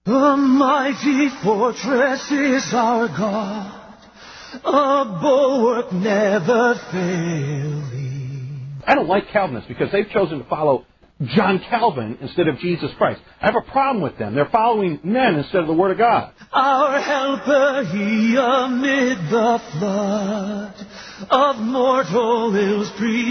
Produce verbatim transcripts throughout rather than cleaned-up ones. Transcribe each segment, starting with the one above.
A mighty fortress is our God, a bulwark never failing. I don't like Calvinists because they've chosen to follow John Calvin instead of Jesus Christ. I have a problem with them. They're following men instead of the Word of God. Our helper, he amid the flood of mortal ills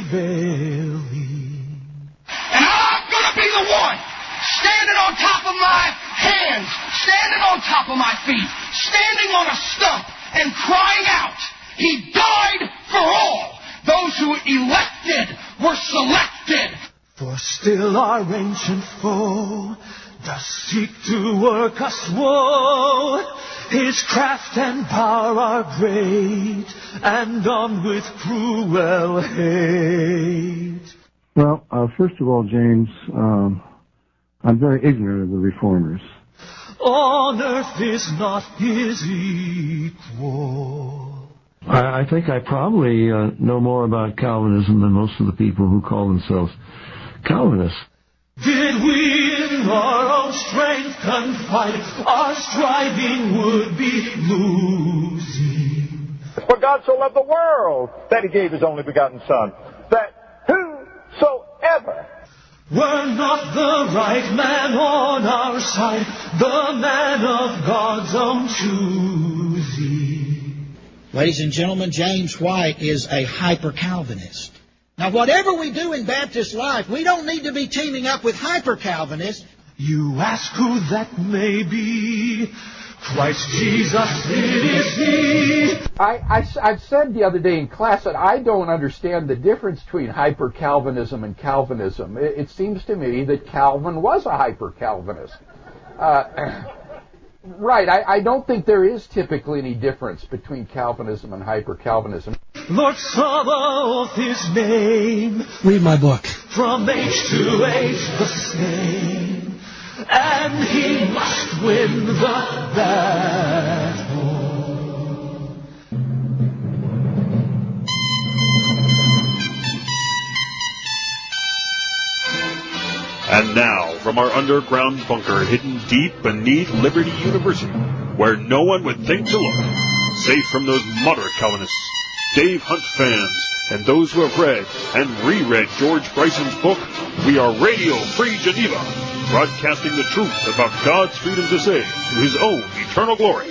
prevailing. And I'm going to be the one standing on top of my hands, standing on top of my feet, standing on a stump and crying out, he died for all. Those who elected were selected. For still our ancient foe does seek to work us woe. His craft and power are great, and armed with cruel hate. Well, uh, first of all, James, um, I'm very ignorant of the Reformers. On earth is not his equal. I, I think I probably uh, know more about Calvinism than most of the people who call themselves Calvinists. Did we in our own strength confide, our striving would be losing. For God so loved the world that he gave his only begotten Son, that whosoever were not the right man on our side, the man of God's own choosing. Ladies and gentlemen, James White is a hyper-Calvinist. Now, whatever we do in Baptist life, we don't need to be teaming up with hyper-Calvinists. You ask who that may be. Christ Jesus, it is He. I, I, I've said the other day in class that I don't understand the difference between hyper-Calvinism and Calvinism. It, it seems to me that Calvin was a hyper-Calvinist. Uh, right, I, I don't think there is typically any difference between Calvinism and hyper-Calvinism. Lord Sabaoth, his name. Read my book. From age to age the same. And he must win the battle. And now, from our underground bunker hidden deep beneath Liberty University, where no one would think to look, safe from those moderate Calvinists, Dave Hunt fans, and those who have read and reread George Bryson's book, we are Radio Free Geneva, broadcasting the truth about God's freedom to say to his own eternal glory.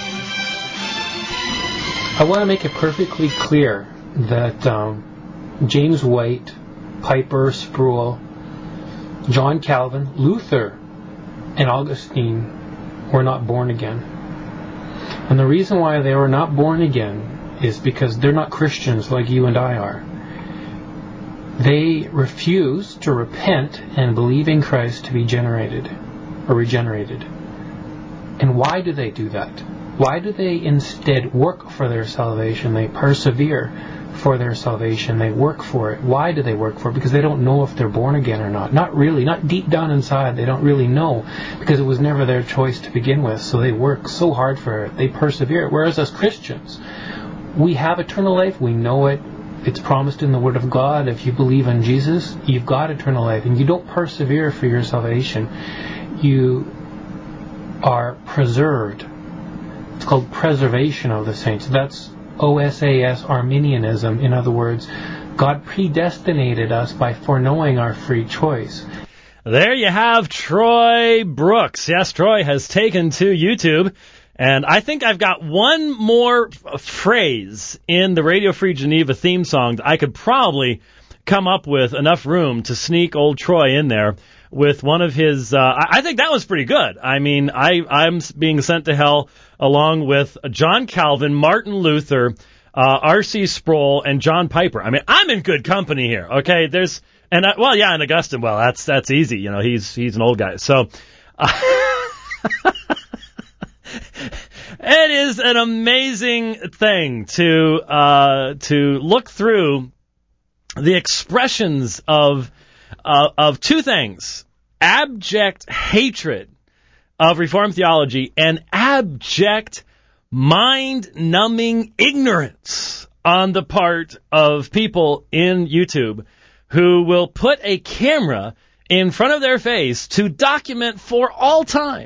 I want to make it perfectly clear that um, James White, Piper, Sproul, John Calvin, Luther, and Augustine were not born again. And the reason why they were not born again is because they're not Christians like you and I are. They refuse to repent and believe in Christ to be generated or regenerated. And why do they do that? Why do they instead work for their salvation? They persevere for their salvation. They work for it. Why do they work for it? Because they don't know if they're born again or not. Not really. Not deep down inside. They don't really know because it was never their choice to begin with. So they work so hard for it. They persevere. Whereas as Christians, we have eternal life. We know it. It's promised in the Word of God. If you believe in Jesus, you've got eternal life. And you don't persevere for your salvation. You are preserved. It's called preservation of the saints. That's O S A S, Arminianism. In other words, God predestinated us by foreknowing our free choice. There you have Troy Brooks. Yes, Troy has taken to YouTube. And I think I've got one more f- phrase in the Radio Free Geneva theme song that I could probably come up with enough room to sneak old Troy in there with one of his, uh, I, I think that was pretty good. I mean, I, I'm being sent to hell along with John Calvin, Martin Luther, uh, R C Sproul, and John Piper. I mean, I'm in good company here, okay? There's, and, I, well, yeah, and Augustine, well, that's, that's easy. You know, he's, he's an old guy. So, uh, it is an amazing thing to uh, to look through the expressions of uh, of two things: abject hatred of Reformed theology and abject, mind-numbing ignorance on the part of people in YouTube who will put a camera in front of their face to document for all time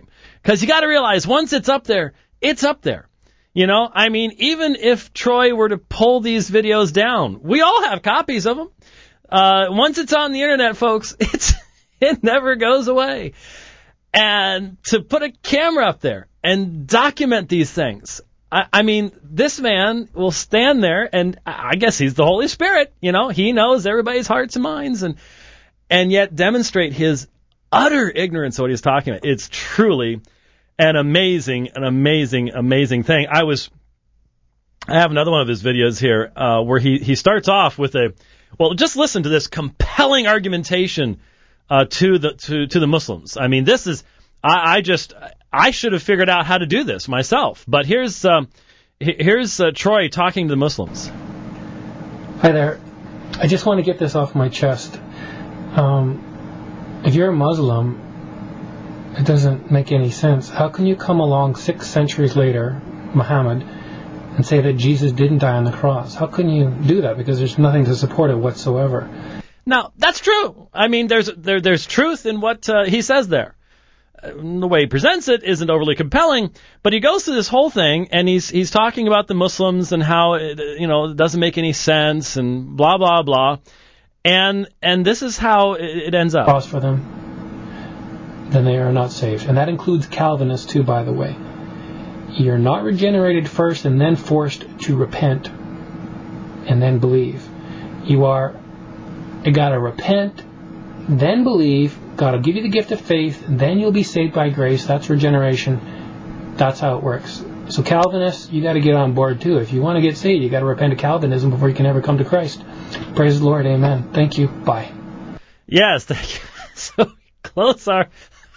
Because you got to realize, once it's up there, it's up there. You know, I mean, even if Troy were to pull these videos down, we all have copies of them. Uh, once it's on the internet, folks, it's it never goes away. And to put a camera up there and document these things, I, I mean, this man will stand there, and I guess he's the Holy Spirit. You know, he knows everybody's hearts and minds, and and yet demonstrate his utter ignorance of what he's talking about. It's truly an amazing, an amazing, amazing thing. I was, I have another one of his videos here uh, where he, he starts off with a, well, just listen to this compelling argumentation uh, to the to, to the Muslims. I mean, this is, I, I just, I should have figured out how to do this myself. But here's um, here's uh, Troy talking to the Muslims. Hi there. I just want to get this off my chest. Um, if you're a Muslim, it doesn't make any sense. How can you come along six centuries later, Muhammad, and say that Jesus didn't die on the cross? How can you do that? Because there's nothing to support it whatsoever. Now, that's true. I mean, there's there, there's truth in what uh, he says there. Uh, the way he presents it isn't overly compelling, but he goes through this whole thing, and he's he's talking about the Muslims and how it, you know, it doesn't make any sense and blah blah blah, and and this is how it, it ends up. Cross for them, then they are not saved, and that includes Calvinists too, by the way. You're not regenerated first and then forced to repent and then believe. You are, you gotta repent, then believe, God will give you the gift of faith, then you'll be saved by grace. That's regeneration. That's how it works. So Calvinists, you gotta get on board too. If you want to get saved, you gotta repent of Calvinism before you can ever come to Christ. Praise the Lord, amen. Thank you, bye. Yes, thank you. So close our...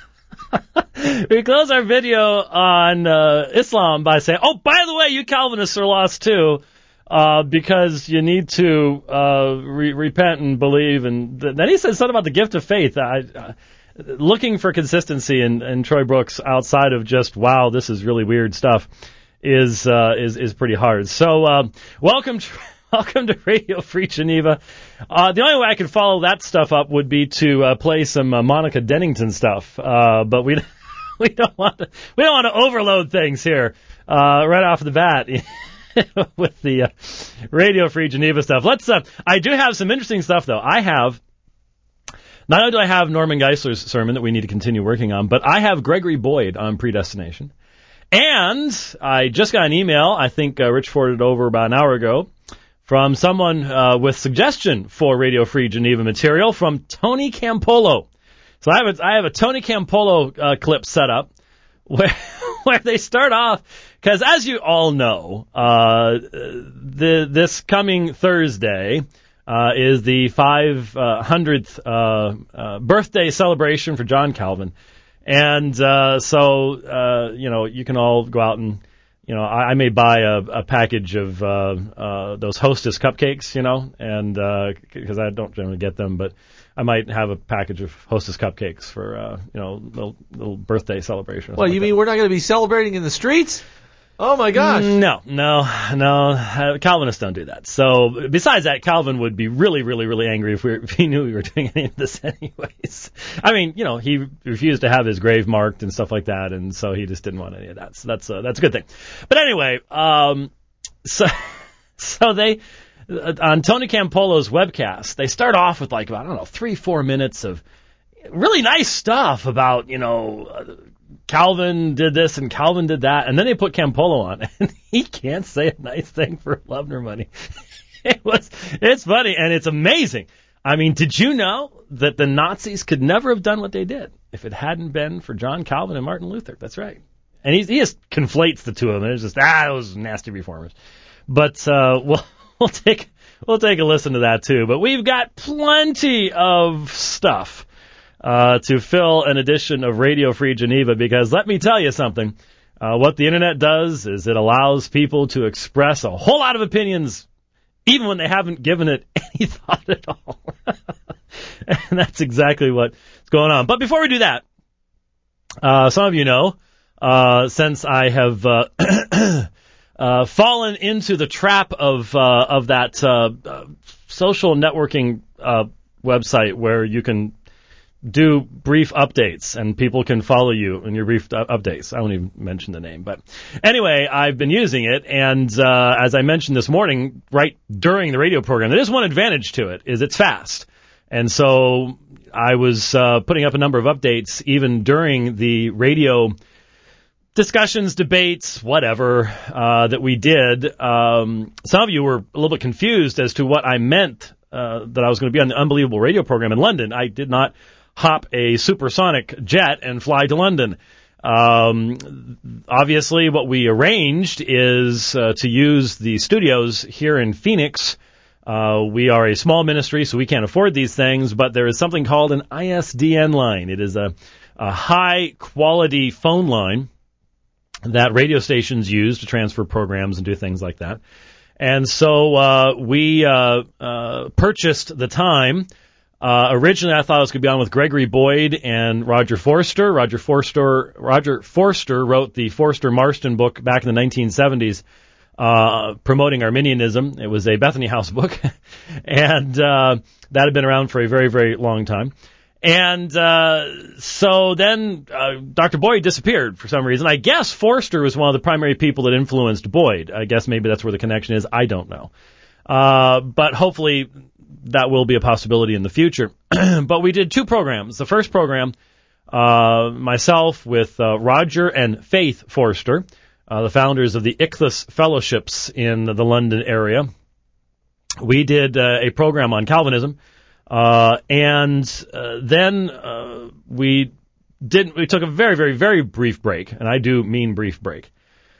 we close our video on uh, Islam by saying, oh, by the way, you Calvinists are lost too, uh, because you need to uh, re- repent and believe. And th- then he says something about the gift of faith. I, uh, looking for consistency in, in Troy Brooks outside of just, wow, this is really weird stuff, is uh, is is pretty hard. So uh, welcome to... Welcome to Radio Free Geneva. Uh, the only way I could follow that stuff up would be to uh, play some uh, Monica Dennington stuff, uh, but we we don't want to we don't want to overload things here uh, right off the bat with the uh, Radio Free Geneva stuff. Let's. Uh, I do have some interesting stuff though. I have. Not only do I have Norman Geisler's sermon that we need to continue working on, but I have Gregory Boyd on predestination, and I just got an email. I think uh, Rich forwarded it over about an hour ago. From someone uh, with suggestion for Radio Free Geneva material from Tony Campolo. So I have a, I have a Tony Campolo uh, clip set up where where they start off, because as you all know, uh, the this coming Thursday uh, is the five hundredth uh, uh, birthday celebration for John Calvin, and uh, so uh, you know you can all go out and. You know, I, I may buy a, a package of uh, uh, those Hostess cupcakes, you know, and because uh, I don't generally get them, but I might have a package of Hostess cupcakes for, uh, you know, little, little birthday celebration. Well, you like mean that. We're not going to be celebrating in the streets? Oh, my gosh. No, no, no. Uh, Calvinists don't do that. So besides that, Calvin would be really, really, really angry if, we were, if he knew we were doing any of this anyways. I mean, you know, he refused to have his grave marked and stuff like that, and so he just didn't want any of that. So that's, uh, that's a good thing. But anyway, um, so, so they, uh, on Tony Campolo's webcast, they start off with like, I don't know, three, four minutes of really nice stuff about, you know, uh, Calvin did this and Calvin did that, and then they put Campolo on, and he can't say a nice thing for love nor money. It was, it's funny, and it's amazing. I mean, did you know that the Nazis could never have done what they did if it hadn't been for John Calvin and Martin Luther? That's right. And he, he just conflates the two of them. It's just, ah, those nasty reformers. But uh, we'll, we'll take we'll take a listen to that, too. But we've got plenty of stuff Uh, to fill an edition of Radio Free Geneva, because let me tell you something, uh, what the internet does is it allows people to express a whole lot of opinions, even when they haven't given it any thought at all. And that's exactly what's going on. But before we do that, uh, some of you know, uh, since I have, uh, uh, fallen into the trap of, uh, of that, uh, uh social networking, uh, website where you can do brief updates, and people can follow you in your brief uh, updates. I won't even mention the name, but anyway, I've been using it, and uh, as I mentioned this morning, right during the radio program, there is one advantage to it, is it's fast. And so I was uh, putting up a number of updates even during the radio discussions, debates, whatever, uh, that we did. Um, some of you were a little bit confused as to what I meant, uh, that I was going to be on the Unbelievable radio program in London. I did not hop a supersonic jet and fly to London. Um, obviously, what we arranged is uh, to use the studios here in Phoenix. Uh, we are a small ministry, so we can't afford these things, but there is something called an I S D N line. It is a, a high-quality phone line that radio stations use to transfer programs and do things like that. And so uh, we uh, uh, purchased the time. Uh, originally, I thought I was going to be on with Gregory Boyd and Roger Forster. Roger Forster, Roger Forster wrote the Forster-Marston book back in the nineteen seventies, uh, promoting Arminianism. It was a Bethany House book, and uh, that had been around for a very, very long time. And uh, so then uh, Doctor Boyd disappeared for some reason. I guess Forster was one of the primary people that influenced Boyd. I guess maybe that's where the connection is. I don't know. Uh, but hopefully that will be a possibility in the future. But we did two programs. The first program, uh, myself with uh, Roger and Faith Forster, uh, the founders of the Ichthus Fellowships in the London area. We did uh, a program on Calvinism. Uh, and, uh, then, uh, we did, we took a very, very, very brief break, and I do mean brief break,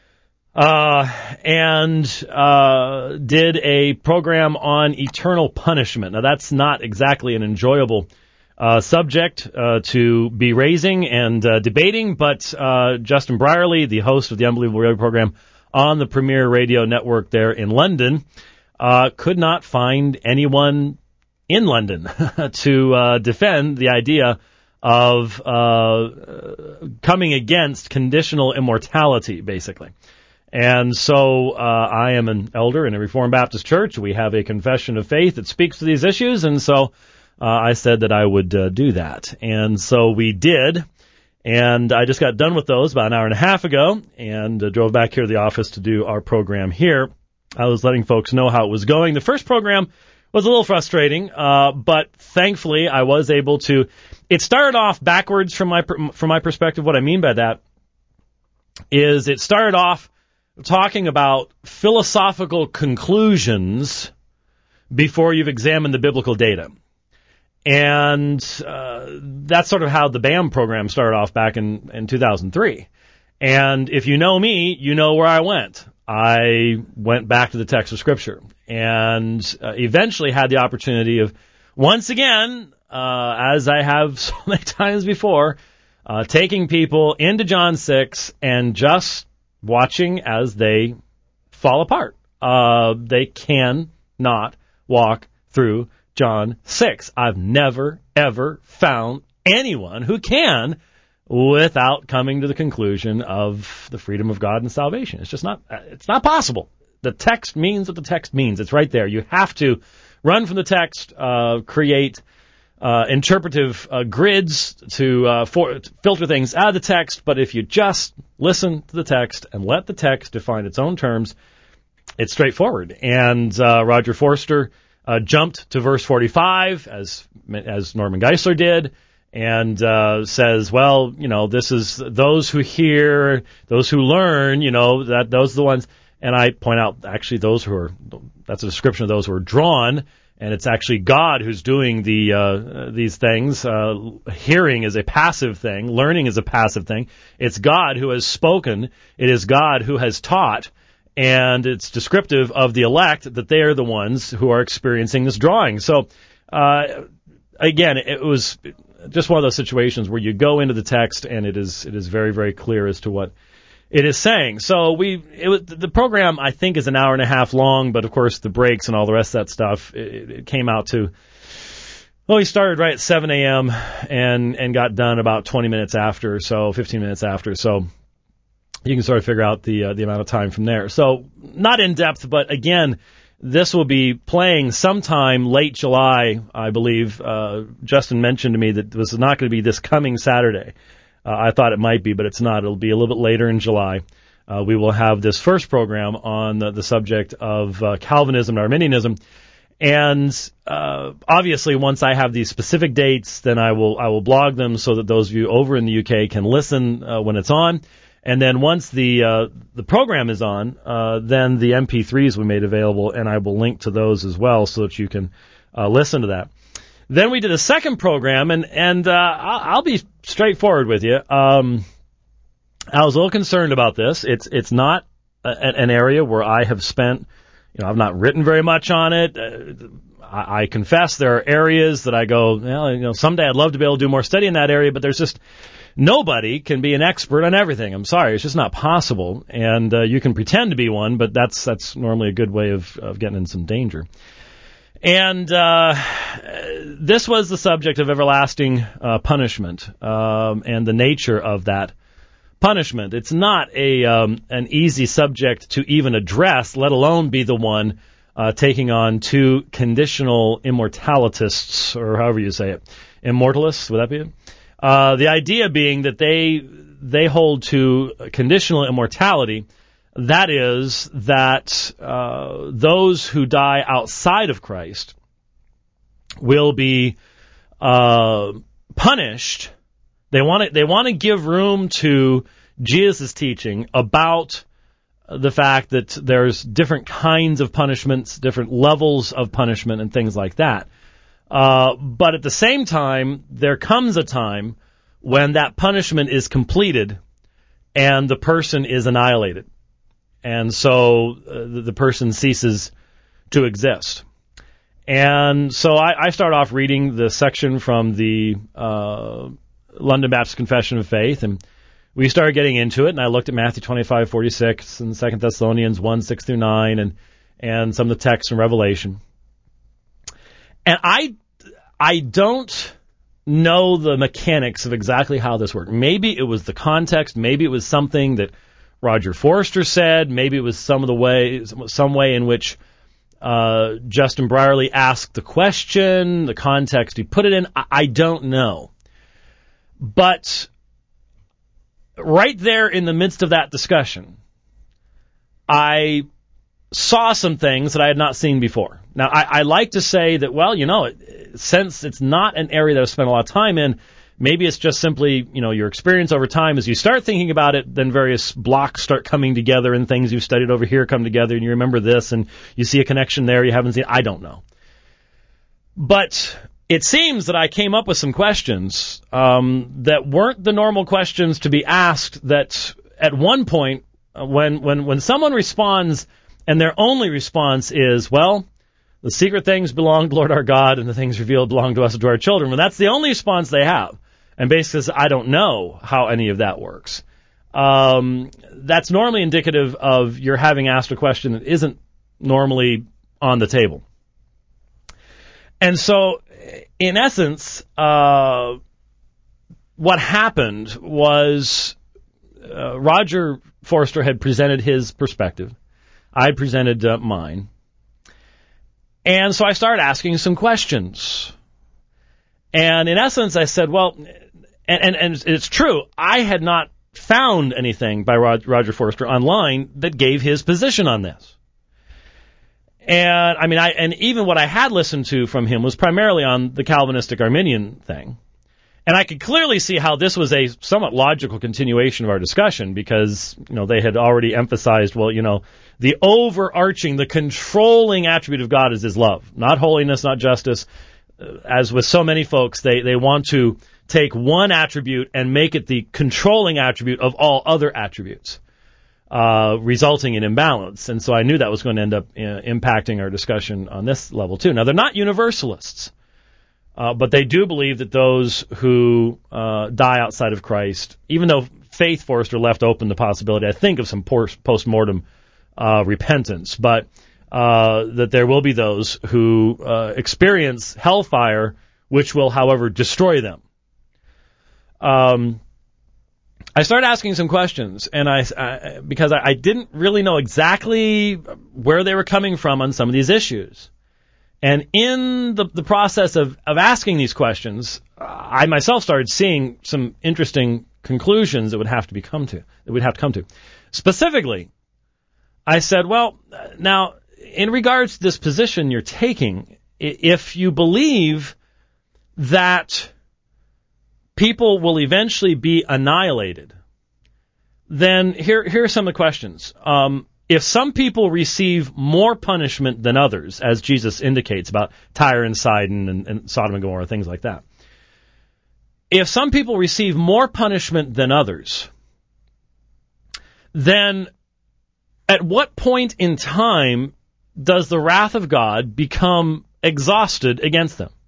uh, and, uh, did a program on eternal punishment. Now that's not exactly an enjoyable, uh, subject, uh, to be raising and, uh, debating, but, uh, Justin Brierley, the host of the Unbelievable Radio program on the Premier Radio Network there in London, uh, could not find anyone in London to uh, defend the idea of uh, coming against conditional immortality, basically. And so uh, I am an elder in a Reformed Baptist church. We have a confession of faith that speaks to these issues, and so uh, I said that I would uh, do that. And so we did, and I just got done with those about an hour and a half ago and uh, drove back here to the office to do our program here. I was letting folks know how it was going. The first program was a little frustrating, uh, but thankfully I was able to. It started off backwards from my from my perspective. What I mean by that is it started off talking about philosophical conclusions before you've examined the biblical data. And uh, that's sort of how the B A M program started off back in, in two thousand three. And if you know me, you know where I went. I went back to the text of Scripture and uh, eventually had the opportunity of, once again, uh, as I have so many times before, uh, taking people into John six and just watching as they fall apart. Uh, they cannot walk through John six. I've never, ever found anyone who can without coming to the conclusion of the freedom of God and salvation. It's just not, it's not possible. The text means what the text means. It's right there. You have to run from the text, uh, create, uh, interpretive, uh, grids to, uh, for, to filter things out of the text. But if you just listen to the text and let the text define its own terms, it's straightforward. And, uh, Roger Forster, uh, jumped to verse forty-five as, as Norman Geisler did. And uh, says, well, you know, this is those who hear, those who learn, you know, that those are the ones. And I point out, actually, those who are, that's a description of those who are drawn, and it's actually God who's doing the uh, these things. Uh, hearing is a passive thing. Learning is a passive thing. It's God who has spoken. It is God who has taught. And it's descriptive of the elect that they are the ones who are experiencing this drawing. So, uh, again, it was just one of those situations where you go into the text and it is it is very, very clear as to what it is saying. So we it was, the program, I think, is an hour and a half long, but of course the breaks and all the rest of that stuff, it, it came out to, well, we started right at seven a.m. and and got done about twenty minutes after, so fifteen minutes after. So you can sort of figure out the uh, the amount of time from there. So not in depth, but again, this will be playing sometime late July, I believe. Uh, Justin mentioned to me that this is not going to be this coming Saturday. Uh, I thought it might be, but it's not. It'll be a little bit later in July. Uh, we will have this first program on the, the subject of uh, Calvinism and Arminianism. And uh, obviously, once I have these specific dates, then I will I will blog them so that those of you over in the U K can listen uh, when it's on. And then once the uh, the program is on, uh, then the M P threes we made available, and I will link to those as well so that you can uh, listen to that. Then we did a second program, and and uh, I'll, I'll be straightforward with you. Um, I was a little concerned about this. It's it's not a, an area where I have spent. You know, I've not written very much on it. Uh, I, I confess there are areas that I go, well, you know, someday I'd love to be able to do more study in that area, but there's just nobody can be an expert on everything. I'm sorry, it's just not possible. And uh, you can pretend to be one, but that's that's normally a good way of, of getting in some danger. And uh, this was the subject of everlasting uh, punishment um, and the nature of that punishment. It's not a um, an easy subject to even address, let alone be the one uh, taking on two conditional immortalists, or however you say it. Immortalists, would that be it? Uh, the idea being that they they hold to conditional immortality. That is, that uh, those who die outside of Christ will be uh, punished. They want to they want to give room to Jesus' teaching about the fact that there's different kinds of punishments, different levels of punishment, and things like that. Uh, but at the same time, there comes a time when that punishment is completed and the person is annihilated. And so uh, the person ceases to exist. And so I, I start off reading the section from the uh, London Baptist Confession of Faith, and we started getting into it, and I looked at Matthew twenty-five forty-six and Second Thessalonians one, six through nine, and, and some of the texts in Revelation. And I, I don't know the mechanics of exactly how this worked. Maybe it was the context, maybe it was something that Roger Forster said, maybe it was some of the way, some way in which uh, Justin Brierley asked the question, the context he put it in. I, I don't know. But right there in the midst of that discussion, I saw some things that I had not seen before. Now, I, I like to say that, well, you know, it, since it's not an area that I've spent a lot of time in, maybe it's just simply, you know, your experience over time. As you start thinking about it, then various blocks start coming together and things you've studied over here come together and you remember this and you see a connection there you haven't seen. I don't know. But it seems that I came up with some questions um, that weren't the normal questions to be asked, that at one point uh, when, when, when someone responds and their only response is, well, the secret things belong to Lord our God and the things revealed belong to us and to our children. Well, that's the only response they have. And basically says, I don't know how any of that works. Um, that's normally indicative of you're having asked a question that isn't normally on the table. And so, in essence, uh, what happened was uh, Roger Forster had presented his perspective. I presented uh, mine. And so I started asking some questions. And in essence, I said, well, and, and, and it's true, I had not found anything by Roger Forster online that gave his position on this. And I mean, I and even what I had listened to from him was primarily on the Calvinistic Arminian thing. And I could clearly see how this was a somewhat logical continuation of our discussion because, you know, they had already emphasized, well, you know, the overarching, the controlling attribute of God is his love, not holiness, not justice. As with so many folks, they, they want to take one attribute and make it the controlling attribute of all other attributes, uh, resulting in imbalance. And so I knew that was going to end up uh, impacting our discussion on this level, too. Now, they're not universalists, uh, but they do believe that those who uh, die outside of Christ, even though Faith Forster left open the possibility, I think, of some post-mortem uh, repentance, but Uh, that there will be those who uh, experience hellfire, which will, however, destroy them. Um, I started asking some questions, and I, I because I, I didn't really know exactly where they were coming from on some of these issues. And in the, the process of, of asking these questions, I myself started seeing some interesting conclusions that would have to be come to that we'd have to come to. Specifically, I said, well, now, in regards to this position you're taking, if you believe that people will eventually be annihilated, then here, here are some of the questions. Um, if some people receive more punishment than others, as Jesus indicates about Tyre and Sidon and, and Sodom and Gomorrah, things like that, if some people receive more punishment than others, then at what point in time does the wrath of God become exhausted against them?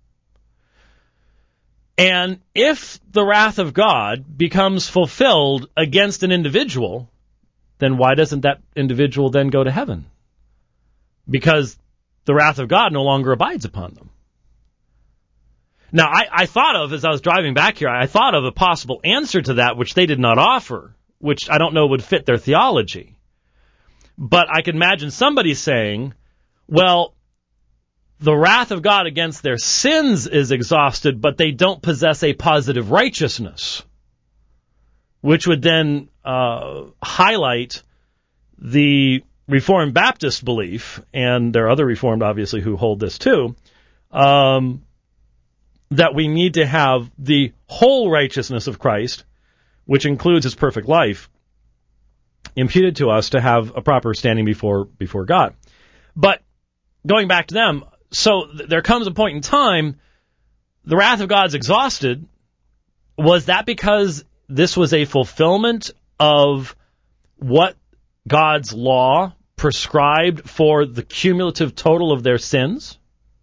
And if the wrath of God becomes fulfilled against an individual, then why doesn't that individual then go to heaven? Because the wrath of God no longer abides upon them. Now, I, I thought of, as I was driving back here, I thought of a possible answer to that which they did not offer, which I don't know would fit their theology. But I could imagine somebody saying, well, the wrath of God against their sins is exhausted, but they don't possess a positive righteousness, which would then uh, highlight the Reformed Baptist belief, and there are other Reformed, obviously, who hold this too, um, that we need to have the whole righteousness of Christ, which includes his perfect life, imputed to us to have a proper standing before before God. But going back to them, so th- there comes a point in time, the wrath of God's exhausted. Was that because this was a fulfillment of what God's law prescribed for the cumulative total of their sins?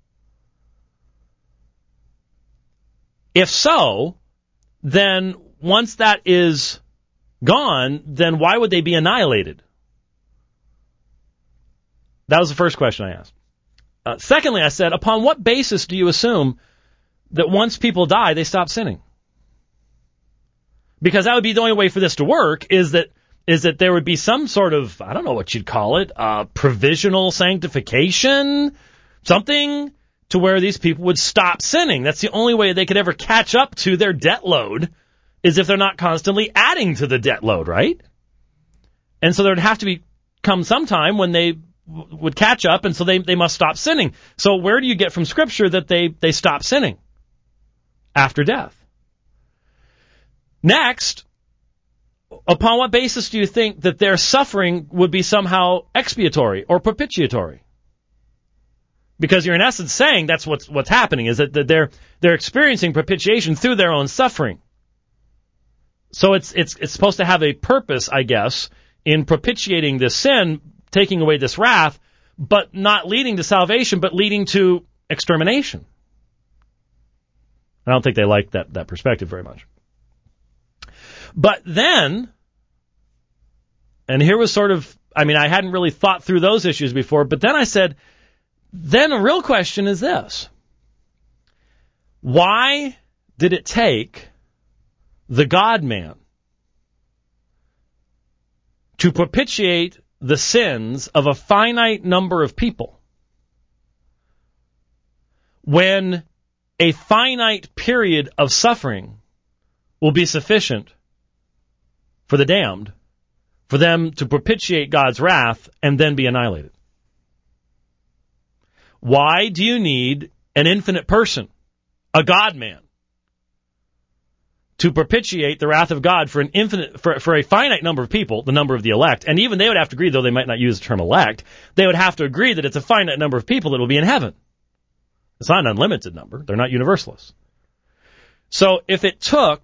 If so, then once that is gone, then why would they be annihilated? That was the first question I asked. Uh, secondly, I said, upon what basis do you assume that once people die, they stop sinning? Because that would be the only way for this to work, is that is that there would be some sort of, I don't know what you'd call it, uh, provisional sanctification, something to where these people would stop sinning. That's the only way they could ever catch up to their debt load, is if they're not constantly adding to the debt load, right? And so there would have to be come some time when they w- would catch up, and so they, they must stop sinning. So where do you get from Scripture that they, they stop sinning after death? Next, upon what basis do you think that their suffering would be somehow expiatory or propitiatory? Because you're in essence saying that's what's what's happening, is that they're they're experiencing propitiation through their own suffering. So it's it's it's supposed to have a purpose, I guess, in propitiating this sin, taking away this wrath, but not leading to salvation, but leading to extermination. I don't think they like that that perspective very much. But then, and here was sort of, I mean, I hadn't really thought through those issues before, but then I said, then a real question is this. Why did it take the God-man to propitiate the sins of a finite number of people when a finite period of suffering will be sufficient for the damned, for them to propitiate God's wrath and then be annihilated? Why do you need an infinite person, a God-man, to propitiate the wrath of God for an infinite, for, for a finite number of people, the number of the elect? And even they would have to agree, though they might not use the term elect, they would have to agree that it's a finite number of people that will be in heaven. It's not an unlimited number. They're not universalists. So if it took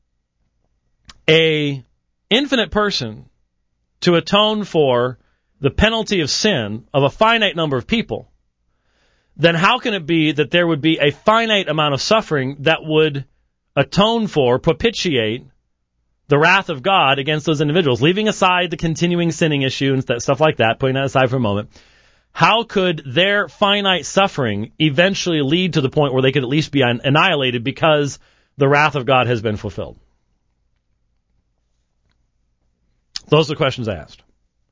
a infinite person to atone for the penalty of sin of a finite number of people, then how can it be that there would be a finite amount of suffering that would atone for, propitiate the wrath of God against those individuals, leaving aside the continuing sinning issue and stuff like that, putting that aside for a moment? How could their finite suffering eventually lead to the point where they could at least be annihilated because the wrath of God has been fulfilled? Those are the questions I asked.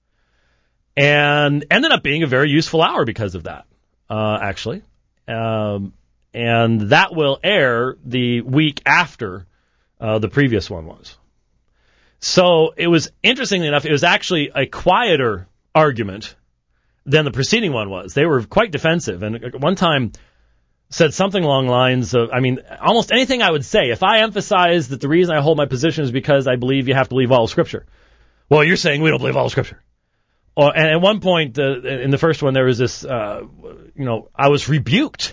And ended up being a very useful hour because of that, uh, actually. Um, and that will air the week after uh, the previous one was. So it was, interestingly enough, it was actually a quieter argument than the preceding one was. They were quite defensive. And at one time said something along the lines of, I mean, almost anything I would say, if I emphasize that the reason I hold my position is because I believe you have to believe all of Scripture. Well, you're saying we don't believe all of Scripture. Or, and at one point, uh, in the first one, there was this, uh, you know, I was rebuked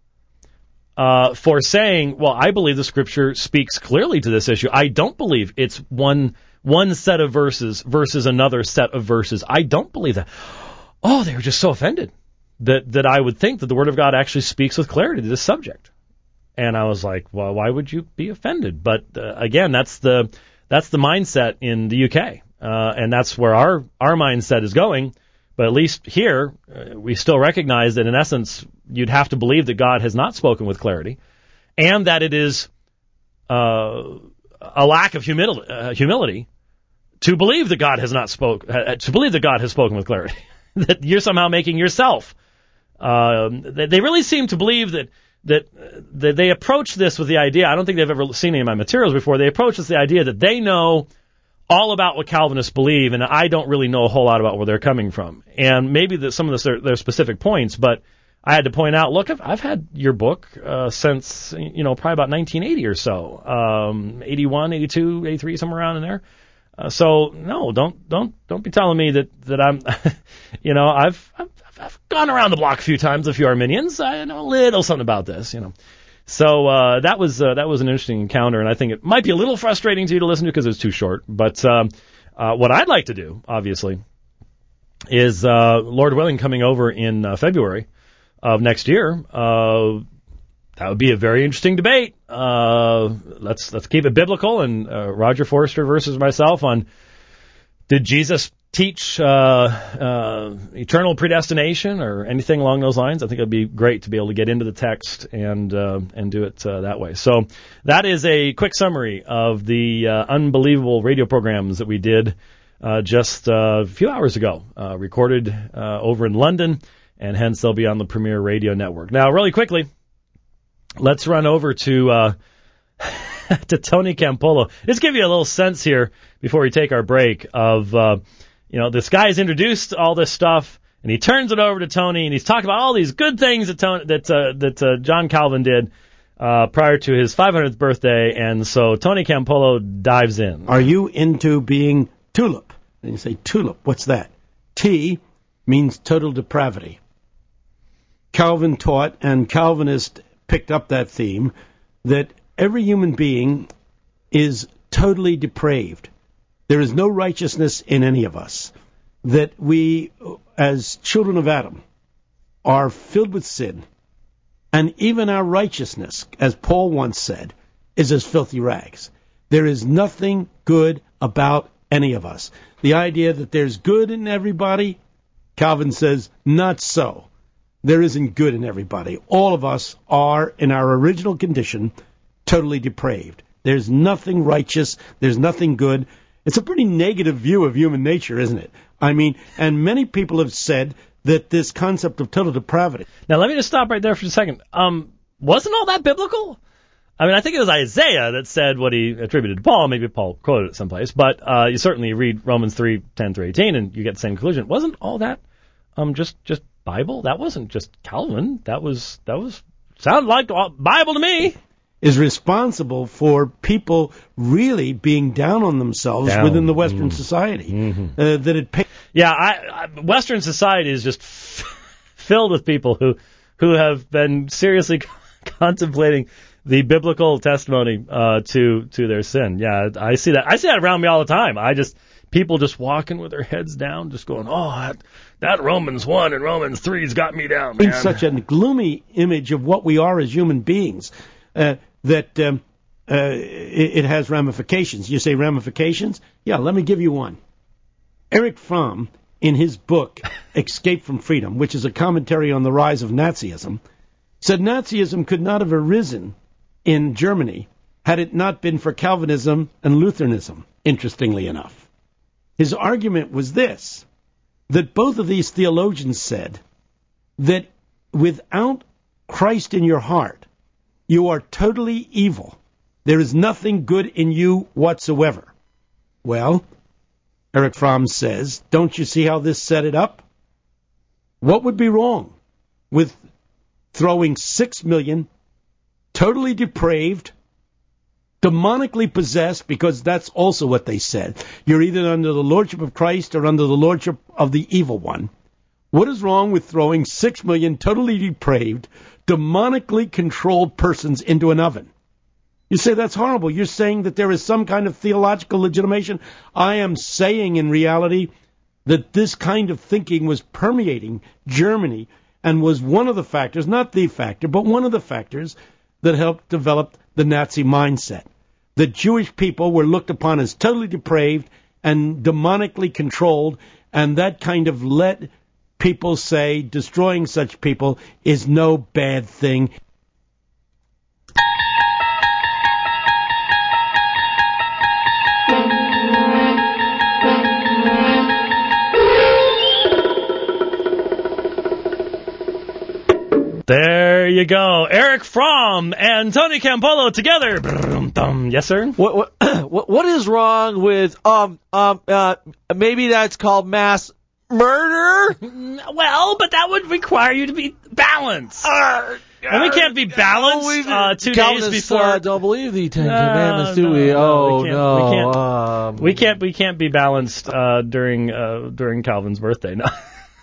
uh, for saying, well, I believe the Scripture speaks clearly to this issue. I don't believe it's one one set of verses versus another set of verses. I don't believe that. Oh, they were just so offended that, that I would think that the Word of God actually speaks with clarity to this subject. And I was like, well, why would you be offended? But uh, again, that's the that's the mindset in the U K. Uh, and that's where our, our mindset is going. But at least here, uh, we still recognize that in essence, you'd have to believe that God has not spoken with clarity and that it is uh, a lack of humility, uh, humility to believe that God has not spoke, uh, to believe that God has spoken with clarity, that you're somehow making yourself. Uh, they, they really seem to believe that, that, that they approach this with the idea, I don't think they've ever seen any of my materials before, they approach this with the idea that they know all about what Calvinists believe, and I don't really know a whole lot about where they're coming from. And maybe the, some of this are their specific points, but I had to point out, look, I've, I've had your book uh, since, you know, probably about nineteen eighty or so, um, eighty-one, eighty-two, eighty-three, somewhere around in there. Uh, so no, don't don't don't be telling me that that I'm, you know, I've, I've I've gone around the block a few times, a few Arminians. I know a little something about this, you know. So uh, that was uh, that was an interesting encounter, and I think it might be a little frustrating to you to listen to because it's too short. But um, uh, what I'd like to do, obviously, is uh, Lord willing, coming over in uh, February of next year. Uh, that would be a very interesting debate. Uh, let's let's keep it biblical, and uh, Roger Forster versus myself on did Jesus teach uh, uh, eternal predestination or anything along those lines. I think it'd be great to be able to get into the text and uh, and do it uh, that way. So that is a quick summary of the uh, unbelievable radio programs that we did uh, just uh, a few hours ago, uh, recorded uh, over in London, and hence they'll be on the Premier Radio Network. Now, really quickly, let's run over to uh, to Tony Campolo. Let's give you a little sense here before we take our break of uh, you know, this guy's introduced all this stuff, and he turns it over to Tony, and he's talking about all these good things that Tony, that uh, that uh, John Calvin did uh, prior to his five hundredth birthday, and so Tony Campolo dives in. Are you into being tulip? And you say, tulip, what's that? T means total depravity. Calvin taught, and Calvinists picked up that theme, that every human being is totally depraved. There is no righteousness in any of us. That we, as children of Adam, are filled with sin. And even our righteousness, as Paul once said, is as filthy rags. There is nothing good about any of us. The idea that there's good in everybody, Calvin says, not so. There isn't good in everybody. All of us are, in our original condition, totally depraved. There's nothing righteous. There's nothing good. It's a pretty negative view of human nature, isn't it? I mean, and many people have said that this concept of total depravity. Now, let me just stop right there for a second. Um, wasn't all that biblical? I mean, I think it was Isaiah that said what he attributed to Paul. Maybe Paul quoted it someplace. But uh, you certainly read Romans three ten through eighteen, and you get the same conclusion. Wasn't all that um, just just Bible? That wasn't just Calvin. That was that was sounded like Bible to me. Is responsible for people really being down on themselves down. within the Western mm. society. Mm-hmm. Uh, that it pay- yeah, I, I, Western society is just f- filled with people who who have been seriously contemplating the biblical testimony uh, to to their sin. Yeah, I see that. I see that around me all the time. I just people just walking with their heads down, just going, "Oh, that, that Romans one and Romans three's got me down, man." In such a gloomy image of what we are as human beings. Uh, that um, uh, it, it has ramifications. You say ramifications? Yeah, let me give you one. Erich Fromm, in his book, Escape from Freedom, which is a commentary on the rise of Nazism, said Nazism could not have arisen in Germany had it not been for Calvinism and Lutheranism, interestingly enough. His argument was this, that both of these theologians said that without Christ in your heart, you are totally evil. There is nothing good in you whatsoever. Well, Eric Fromm says, don't you see how this set it up? What would be wrong with throwing six million totally depraved, demonically possessed, because that's also what they said. You're either under the lordship of Christ or under the lordship of the evil one. What is wrong with throwing six million totally depraved, demonically controlled persons into an oven? You say that's horrible. You're saying that there is some kind of theological legitimation. I am saying in reality that this kind of thinking was permeating Germany and was one of the factors, not the factor, but one of the factors that helped develop the Nazi mindset. The Jewish people were looked upon as totally depraved and demonically controlled, and that kind of let people say destroying such people is no bad thing. There you go. Eric Fromm and Tony Campolo together. Yes, sir? What what what is wrong with um um uh maybe that's called mass murder? Well, but that would require you to be balanced. Uh, and we can't be balanced uh, two Calvinists, days before. Uh, don't believe the Ten no, Commandments, do no, we? No, oh we can't, no, we can't. Um, we can't. We can't be balanced uh, during uh, during Calvin's birthday. No.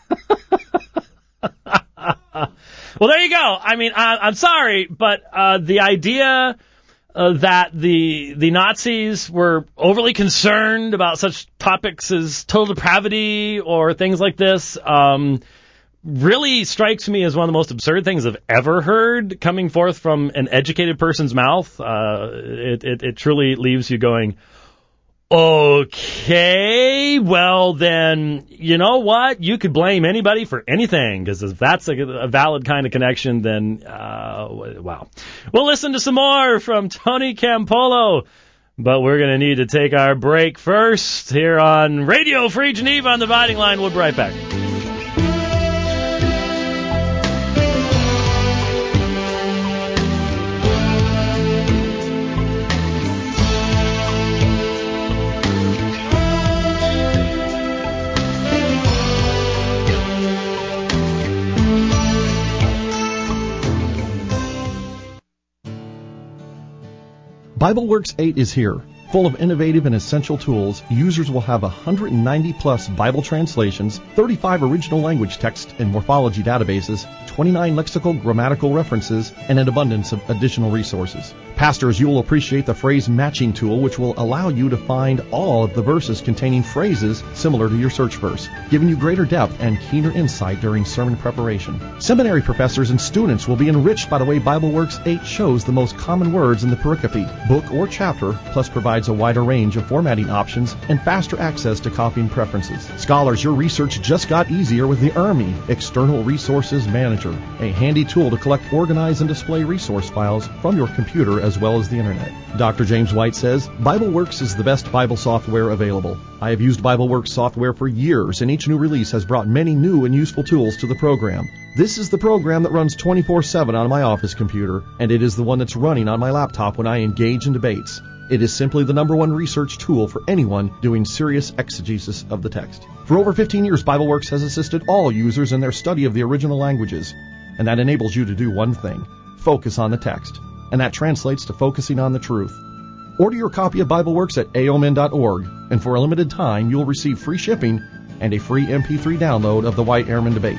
Well, there you go. I mean, I, I'm sorry, but uh, the idea uh, that the the Nazis were overly concerned about such topics as total depravity or things like this um, really strikes me as one of the most absurd things I've ever heard coming forth from an educated person's mouth. Uh, it, it, it truly leaves you going, okay, well then, you know what? You could blame anybody for anything, because if that's a, a valid kind of connection, then, uh, wow. We'll listen to some more from Tony Campolo, but we're going to need to take our break first here on Radio Free Geneva on the Dividing Line. We'll be right back. BibleWorks eight is here. Full of innovative and essential tools, users will have one hundred ninety plus Bible translations, thirty-five original language text and morphology databases, twenty-nine lexical grammatical references, and an abundance of additional resources. Pastors, you will appreciate the phrase matching tool, which will allow you to find all of the verses containing phrases similar to your search verse, giving you greater depth and keener insight during sermon preparation. Seminary professors and students will be enriched by the way BibleWorks eight shows the most common words in the pericope, book, or chapter, plus provides a wider range of formatting options and faster access to copying preferences. Scholars, your research just got easier with the E R M I, External Resources Manager, a handy tool to collect, organize, and display resource files from your computer as well as the Internet. Doctor James White says, BibleWorks is the best Bible software available. I have used BibleWorks software for years, and each new release has brought many new and useful tools to the program. This is the program that runs twenty-four seven on my office computer, and it is the one that's running on my laptop when I engage in debates. It is simply the number one research tool for anyone doing serious exegesis of the text. For over fifteen years, BibleWorks has assisted all users in their study of the original languages, and that enables you to do one thing: focus on the text. And that translates to focusing on the truth. Order your copy of BibleWorks at A O M N dot org, and for a limited time, you'll receive free shipping and a free M P three download of the White-Ehrman debate.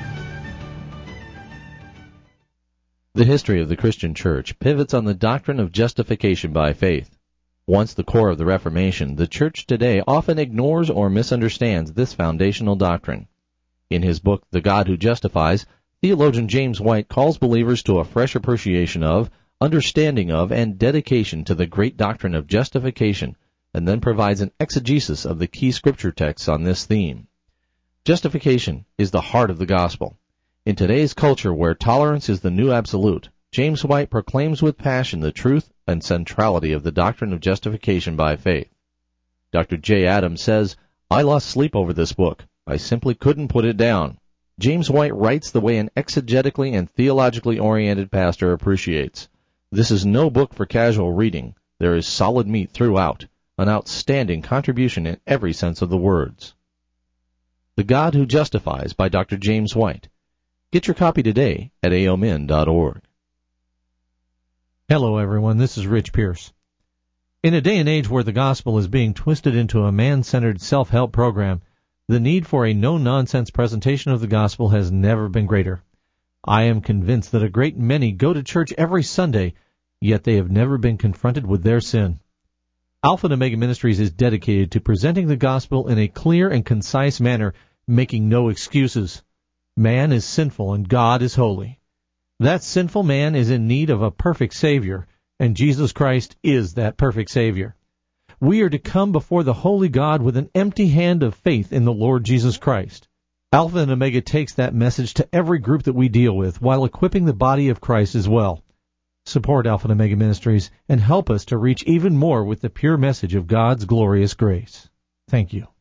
The history of the Christian Church pivots on the doctrine of justification by faith. Once the core of the Reformation, the Church today often ignores or misunderstands this foundational doctrine. In his book, The God Who Justifies, theologian James White calls believers to a fresh appreciation of, understanding of, and dedication to the great doctrine of justification, and then provides an exegesis of the key scripture texts on this theme. Justification is the heart of the gospel. In today's culture where tolerance is the new absolute, James White proclaims with passion the truth and centrality of the doctrine of justification by faith. Doctor J. Adams says, I lost sleep over this book. I simply couldn't put it down. James White writes the way an exegetically and theologically oriented pastor appreciates. This is no book for casual reading. There is solid meat throughout, an outstanding contribution in every sense of the words. The God Who Justifies by Doctor James White. Get your copy today at a o min dot org. Hello, everyone. This is Rich Pierce. In a day and age where the gospel is being twisted into a man-centered self-help program, the need for a no-nonsense presentation of the gospel has never been greater. I am convinced that a great many go to church every Sunday, yet they have never been confronted with their sin. Alpha and Omega Ministries is dedicated to presenting the gospel in a clear and concise manner, making no excuses. Man is sinful and God is holy. That sinful man is in need of a perfect Savior, and Jesus Christ is that perfect Savior. We are to come before the holy God with an empty hand of faith in the Lord Jesus Christ. Alpha and Omega takes that message to every group that we deal with while equipping the body of Christ as well. Support Alpha and Omega Ministries and help us to reach even more with the pure message of God's glorious grace. Thank you.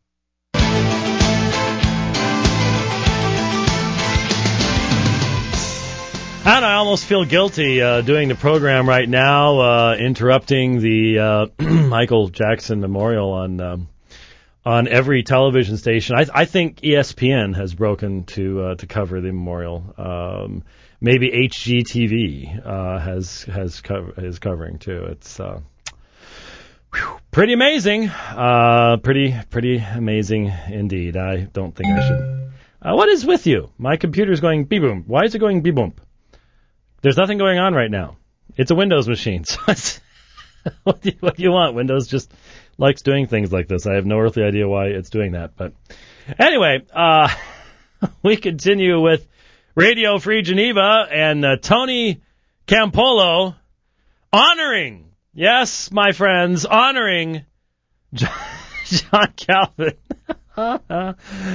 And I almost feel guilty uh, doing the program right now, uh, interrupting the uh, Michael Jackson Memorial on um, on every television station. I, I think E S P N has broken to uh, to cover the memorial. Um, maybe H G T V uh, has has co- is covering too. It's uh, whew, pretty amazing, uh, pretty pretty amazing indeed. I don't think I should. Uh, what is with you? My computer's going beep boom. Why is it going beep boom? There's nothing going on right now. It's a Windows machine. So it's what, do you, what do you want? Windows just likes doing things like this. I have no earthly idea why it's doing that. But anyway, uh, we continue with Radio Free Geneva and uh, Tony Campolo honoring, yes, my friends, honoring John, John Calvin. uh,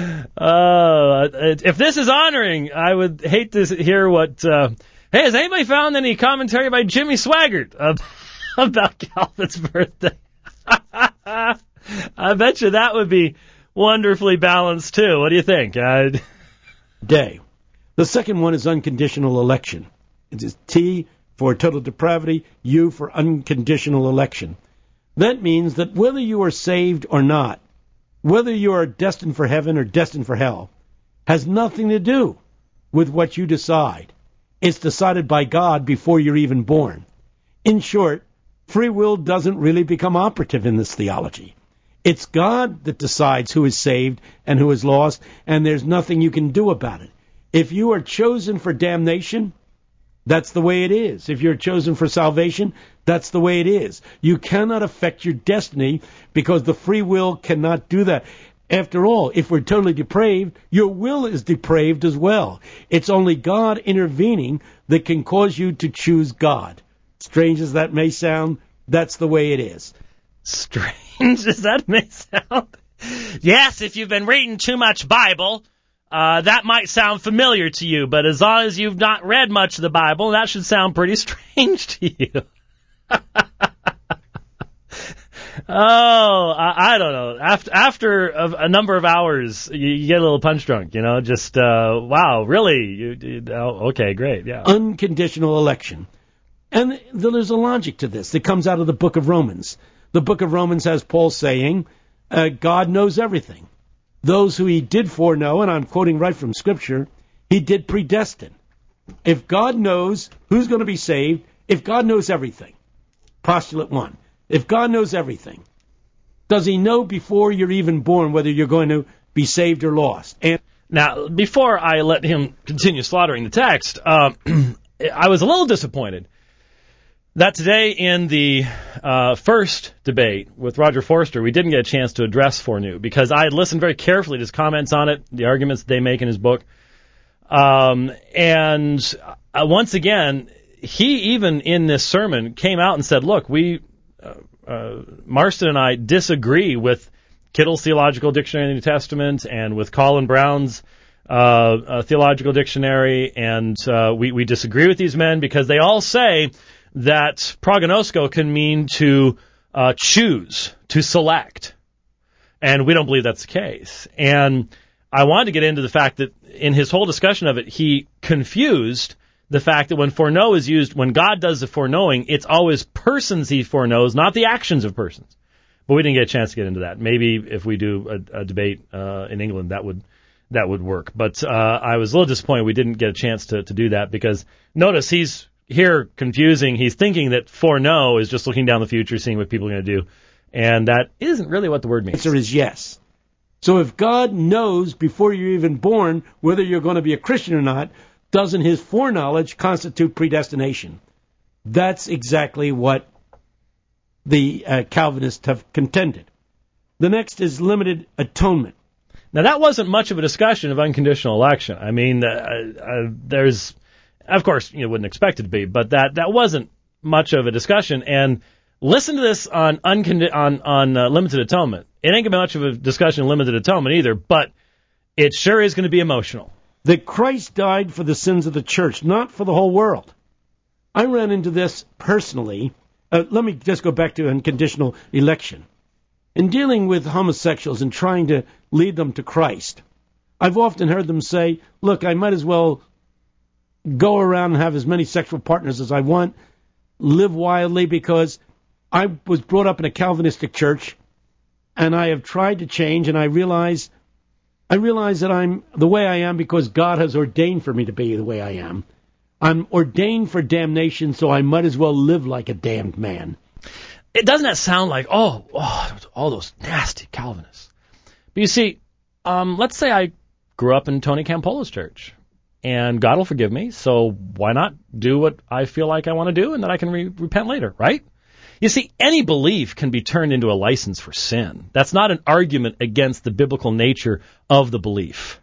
if this is honoring, I would hate to hear what... Uh, Hey, has anybody found any commentary by Jimmy Swaggart uh, about Calvin's birthday? I bet you that would be wonderfully balanced, too. What do you think? Uh, Day. The second one is unconditional election. It is T for total depravity, U for unconditional election. That means that whether you are saved or not, whether you are destined for heaven or destined for hell, has nothing to do with what you decide. It's decided by God before you're even born. In short, free will doesn't really become operative in this theology. It's God that decides who is saved and who is lost, and there's nothing you can do about it. If you are chosen for damnation, that's the way it is. If you're chosen for salvation, that's the way it is. You cannot affect your destiny because the free will cannot do that. After all, if we're totally depraved, your will is depraved as well. It's only God intervening that can cause you to choose God. Strange as that may sound, that's the way it is. Strange as that may sound? Yes, if you've been reading too much Bible, uh, that might sound familiar to you, but as long as you've not read much of the Bible, that should sound pretty strange to you. Oh, I, I don't know. After after a, a number of hours, you, you get a little punch drunk, you know. Just uh, wow, really? You, you, oh, okay, great, yeah. Unconditional election, and there's a logic to this that comes out of the Book of Romans. The Book of Romans has Paul saying, uh, "God knows everything. Those who He did foreknow," and I'm quoting right from Scripture, He did predestine. If God knows who's going to be saved, if God knows everything, postulate one. If God knows everything, does He know before you're even born whether you're going to be saved or lost? And now, before I let him continue slaughtering the text, uh, I was a little disappointed that today in the uh, first debate with Roger Forster, we didn't get a chance to address Fournier because I had listened very carefully to his comments on it, the arguments they make in his book. Um, and uh, once again, he even in this sermon came out and said, look, we... Uh, uh, Marston and I disagree with Kittle's Theological Dictionary of the New Testament and with Colin Brown's uh, uh, Theological Dictionary, and uh, we, we disagree with these men because they all say that prognosko can mean to uh, choose, to select. And we don't believe that's the case. And I wanted to get into the fact that in his whole discussion of it, he confused the fact that when foreknow is used, when God does the foreknowing, it's always persons he foreknows, not the actions of persons. But we didn't get a chance to get into that. Maybe if we do a, a debate uh, in England, that would that would work. But uh, I was a little disappointed we didn't get a chance to, to do that, because notice he's here confusing. He's thinking that foreknow is just looking down the future, seeing what people are going to do. And that isn't really what the word means. The answer is yes. So if God knows before you're even born whether you're going to be a Christian or not, doesn't his foreknowledge constitute predestination? That's exactly what the uh, Calvinists have contended. The next is limited atonement. Now, that wasn't much of a discussion of unconditional election. I mean, uh, uh, there's, of course, you wouldn't expect it to be, but that, that wasn't much of a discussion. And listen to this on uncondi- on on uh, limited atonement. It ain't going to be much of a discussion on limited atonement either, but it sure is going to be emotional. That Christ died for the sins of the church, not for the whole world. I ran into this personally. Uh, let me just go back to unconditional election. In dealing with homosexuals and trying to lead them to Christ, I've often heard them say, look, I might as well go around and have as many sexual partners as I want, live wildly, because I was brought up in a Calvinistic church, and I have tried to change, and I realize I realize that I'm the way I am because God has ordained for me to be the way I am. I'm ordained for damnation, so I might as well live like a damned man. It doesn't that sound like, oh, oh all those nasty Calvinists. But you see, um, let's say I grew up in Tony Campolo's church, and God will forgive me, so why not do what I feel like I want to do, and then I can re- repent later, right? You see, any belief can be turned into a license for sin. That's not an argument against the biblical nature of the belief.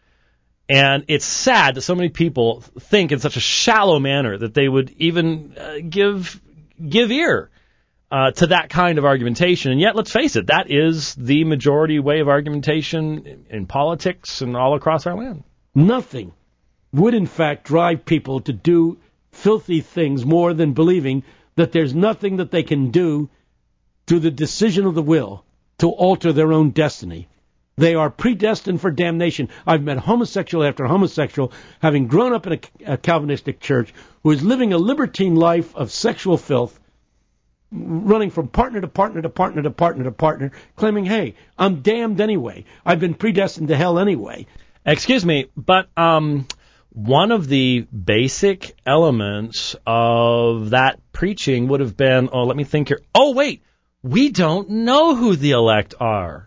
And it's sad that so many people think in such a shallow manner that they would even uh, give give ear uh, to that kind of argumentation. And yet, let's face it, that is the majority way of argumentation in, in politics and all across our land. Nothing would, in fact, drive people to do filthy things more than believing that there's nothing that they can do through the decision of the will to alter their own destiny. They are predestined for damnation. I've met homosexual after homosexual, having grown up in a, a Calvinistic church, who is living a libertine life of sexual filth, running from partner to partner to partner to partner to partner, claiming, hey, I'm damned anyway. I've been predestined to hell anyway. Excuse me, but um, one of the basic elements of that preaching would have been, oh, let me think here. Oh, wait, we don't know who the elect are.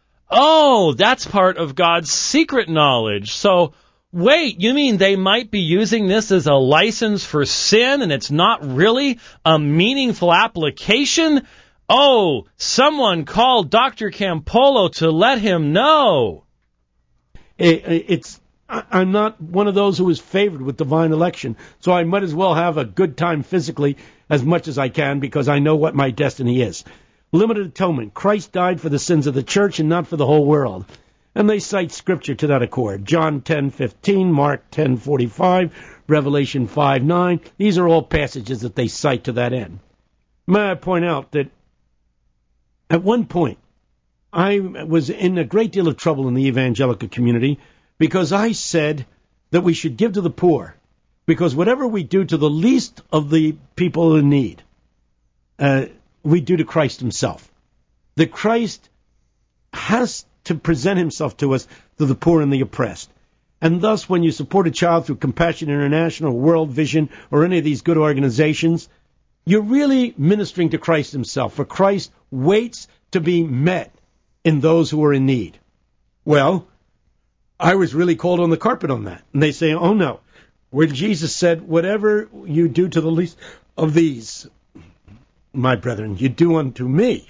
Oh, that's part of God's secret knowledge. So, wait, you mean they might be using this as a license for sin and it's not really a meaningful application? Oh, someone called Doctor Campolo to let him know. It's I'm not one of those who is favored with divine election, so I might as well have a good time physically as much as I can because I know what my destiny is. Limited atonement. Christ died for the sins of the church and not for the whole world. And they cite scripture to that accord. John ten fifteen, Mark ten forty-five, Revelation five nine. These are all passages that they cite to that end. May I point out that at one point I was in a great deal of trouble in the evangelical community because I said that we should give to the poor, because whatever we do to the least of the people in need, uh, we do to Christ himself. That Christ has to present himself to us, to the poor and the oppressed. And thus, when you support a child through Compassion International, World Vision, or any of these good organizations, you're really ministering to Christ himself, for Christ waits to be met in those who are in need. Well, I was really called on the carpet on that. And they say, oh no, when Jesus said, whatever you do to the least of these, my brethren, you do unto me,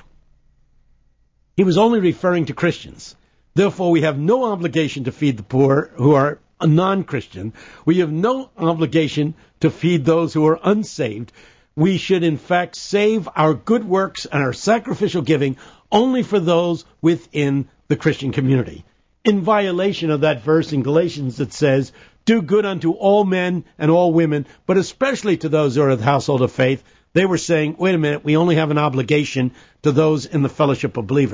he was only referring to Christians. Therefore, we have no obligation to feed the poor who are a non-Christian. We have no obligation to feed those who are unsaved. We should, in fact, save our good works and our sacrificial giving only for those within the Christian community. In violation of that verse in Galatians that says, do good unto all men and all women, but especially to those who are of the household of faith, they were saying, wait a minute, we only have an obligation to those in the fellowship of believers.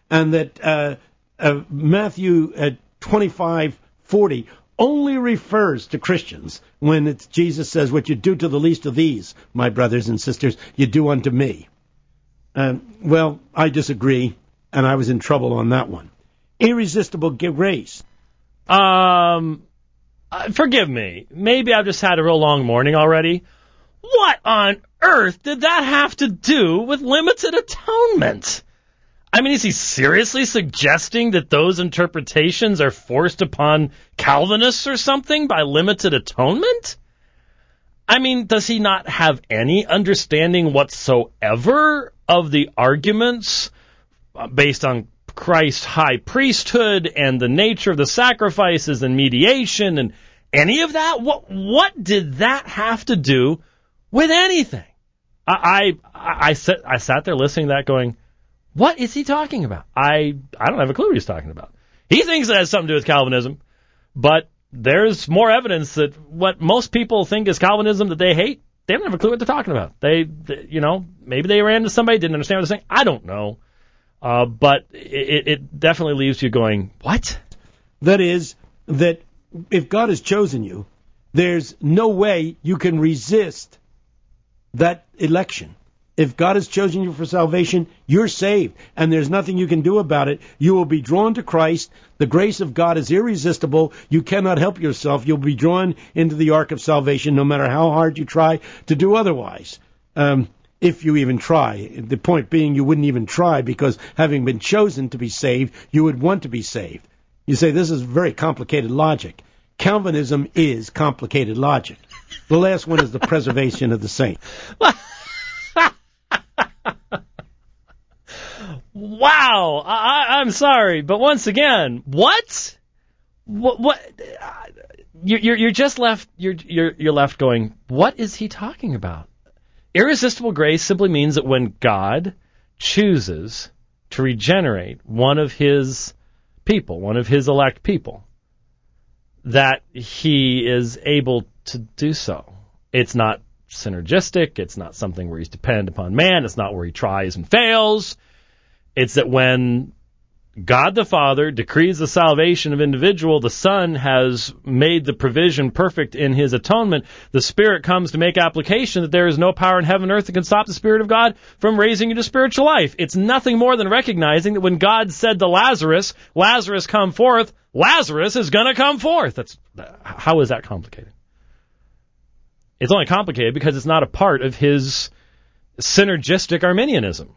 and that uh, uh, Matthew uh, twenty-five forty only refers to Christians when it's, Jesus says, what you do to the least of these, my brothers and sisters, you do unto me. Uh, well, I disagree, and I was in trouble on that one. Irresistible grace. Um, uh, forgive me. Maybe I've just had a real long morning already. What on earth did that have to do with limited atonement? I mean, is he seriously suggesting that those interpretations are forced upon Calvinists or something by limited atonement? I mean, does he not have any understanding whatsoever of the arguments based on Christ's high priesthood and the nature of the sacrifices and mediation and any of that? What what did that have to do with anything? I I, I, sat, I sat there listening to that going, what is he talking about? I I don't have a clue what he's talking about. He thinks it has something to do with Calvinism, but there's more evidence that what most people think is Calvinism that they hate, they don't have a clue what they're talking about. They, they you know, maybe they ran into somebody, didn't understand what they're saying. I don't know. Uh, but it, it definitely leaves you going, what? That is, that if God has chosen you, there's no way you can resist that election. If God has chosen you for salvation, you're saved, and there's nothing you can do about it. You will be drawn to Christ. The grace of God is irresistible. You cannot help yourself. You'll be drawn into the ark of salvation no matter how hard you try to do otherwise. Um, if you even try. The point being you wouldn't even try because having been chosen to be saved, you would want to be saved. You say this is very complicated logic. Calvinism is complicated logic. The last one is the preservation of the saints. Wow, I, I'm sorry, but once again, what? What? what you're, you're just left. You're, you're, you're left going. What is he talking about? Irresistible grace simply means that when God chooses to regenerate one of His people, one of His elect people, that He is able to do so. It's not synergistic. It's not something where He's dependent upon man. It's not where He tries and fails. It's that when God the Father decrees the salvation of individual, the Son has made the provision perfect in His atonement. The Spirit comes to make application that there is no power in heaven and earth that can stop the Spirit of God from raising you to spiritual life. It's nothing more than recognizing that when God said to Lazarus, Lazarus, come forth, Lazarus is going to come forth. That's, how is that complicated? It's only complicated because it's not a part of His synergistic Arminianism.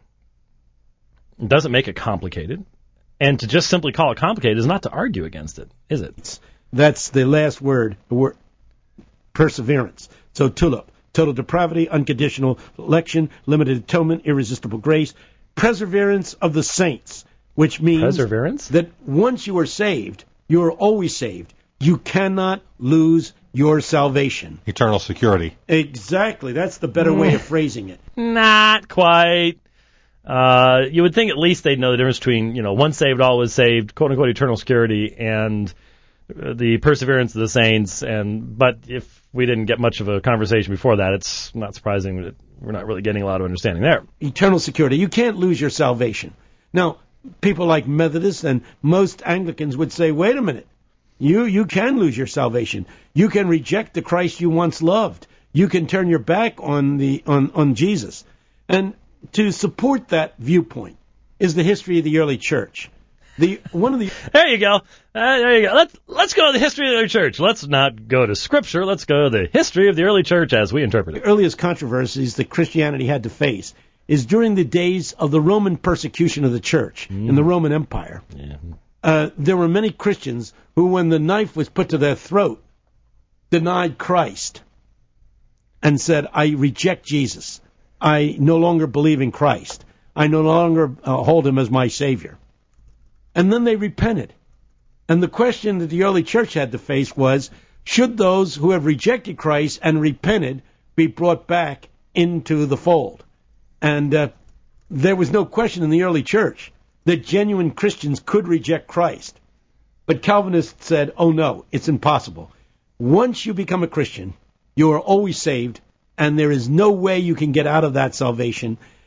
It doesn't make it complicated. And to just simply call it complicated is not to argue against it, is it? That's the last word, the word perseverance. So tulip, total depravity, unconditional election, limited atonement, irresistible grace, perseverance of the saints, which means perseverance? That once you are saved, you are always saved. You cannot lose your salvation. Eternal security. Exactly. That's the better way of phrasing it. Not quite. Uh, you would think at least they'd know the difference between, you know, once saved, always saved, quote unquote, eternal security, and the perseverance of the saints. And but if we didn't get much of a conversation before that, it's not surprising that we're not really getting a lot of understanding there. Eternal security. You can't lose your salvation. Now, people like Methodists and most Anglicans would say, wait a minute, you you can lose your salvation. You can reject the Christ you once loved. You can turn your back on the on, on Jesus. And to support that viewpoint is the history of the early church. The one of the there you go. Uh, there you go. Let's let's go to the history of the early church. Let's not go to Scripture. Let's go to the history of the early church as we interpret it. The earliest controversies that Christianity had to face is during the days of the Roman persecution of the church mm. in the Roman Empire. Yeah. Uh, there were many Christians who, when the knife was put to their throat, denied Christ and said, "I reject Jesus. I no longer believe in Christ. I no longer uh, hold Him as my Savior." And then they repented. And the question that the early church had to face was, should those who have rejected Christ and repented be brought back into the fold? And uh, there was no question in the early church that genuine Christians could reject Christ. But Calvinists said, oh no, it's impossible. Once you become a Christian, you are always saved, and there is no way you can get out of that salvation.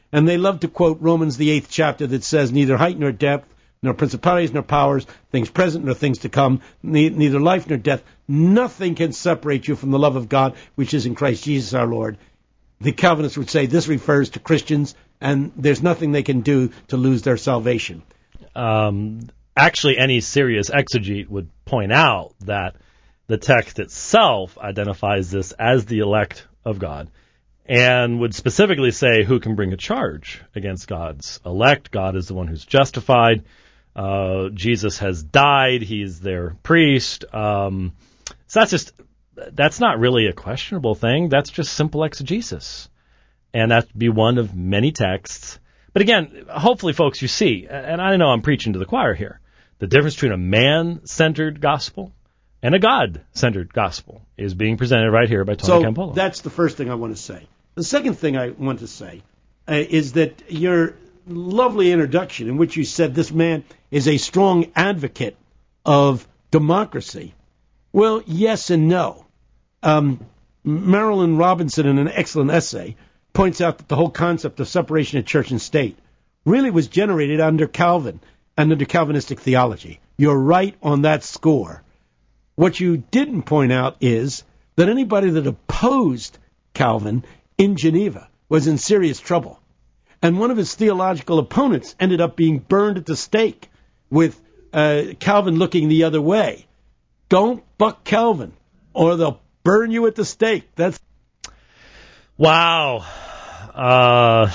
And they love to quote Romans, the eighth chapter, that says, neither height nor depth, nor principalities nor powers, things present nor things to come, ne- neither life nor death, nothing can separate you from the love of God, which is in Christ Jesus our Lord. The Calvinists would say this refers to Christians, and there's nothing they can do to lose their salvation. Um, actually, any serious exegete would point out that the text itself identifies this as the elect of God, and would specifically say who can bring a charge against God's elect. God is the one who's justified. Uh, Jesus has died. He's their priest. Um, so that's just, that's not really a questionable thing. That's just simple exegesis. And that'd be one of many texts. But again, hopefully, folks, you see, and I know I'm preaching to the choir here, the difference between a man-centered gospel and a God-centered gospel is being presented right here by Tony so Campolo. That's the first thing I want to say. The second thing I want to say uh, is that your lovely introduction in which you said this man is a strong advocate of democracy. Well, yes and no. Um, Marilyn Robinson, in an excellent essay, points out that the whole concept of separation of church and state really was generated under Calvin and under Calvinistic theology. You're right on that score. What you didn't point out is that anybody that opposed Calvin in Geneva was in serious trouble. And one of his theological opponents ended up being burned at the stake with uh, Calvin looking the other way. Don't buck Calvin, or they'll burn you at the stake. That's wow. Uh,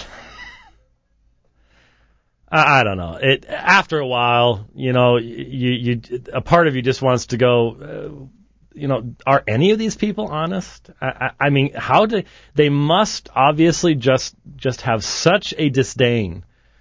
I, I don't know. It after a while, you know, you you a part of you just wants to go. Uh, you know, are any of these people honest? I, I, I mean, how do they must obviously just just have such a disdain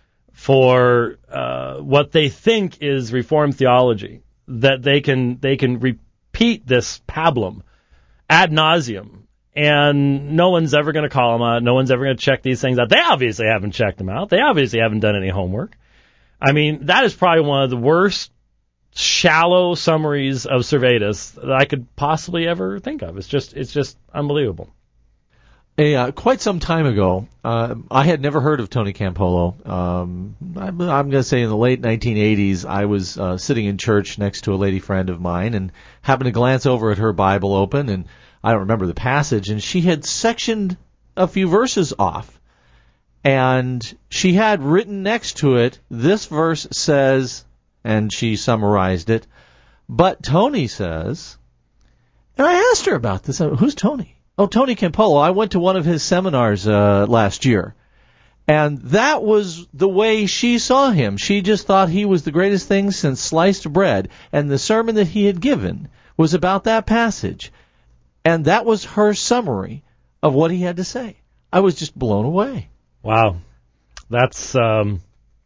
for uh, what they think is Reformed theology that they can they can repeat this pablum ad nauseum, and no one's ever going to call them out. No one's ever going to check these things out. They obviously haven't checked them out. They obviously haven't done any homework. I mean, that is probably one of the worst shallow summaries of Servetus that I could possibly ever think of. It's just it's just unbelievable. A, uh, quite some time ago, uh, I had never heard of Tony Campolo. Um, I'm, I'm going to say in the late nineteen eighties, I was uh, sitting in church next to a lady friend of mine and happened to glance over at her Bible open, and I don't remember the passage, and she had sectioned a few verses off. And she had written next to it, this verse says, and she summarized it, but Tony says, and I asked her about this, who's Tony? Oh, Tony Campolo. I went to one of his seminars uh, last year, and that was the way she saw him. She just thought he was the greatest thing since sliced bread, and the sermon that he had given was about that passage, and that was her summary of what he had to say. I was just blown away. Wow. That's um,